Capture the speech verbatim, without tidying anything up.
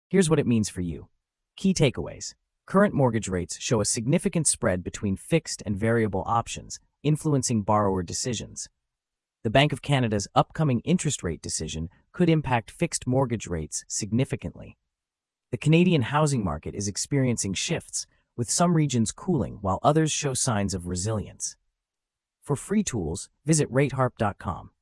Here's what it means for you. Key takeaways. Current mortgage rates show a significant spread between fixed and variable options, influencing borrower decisions. The Bank of Canada's upcoming interest rate decision could impact fixed mortgage rates significantly. The Canadian housing market is experiencing shifts, with some regions cooling while others show signs of resilience. For free tools, visit rate harp dot com.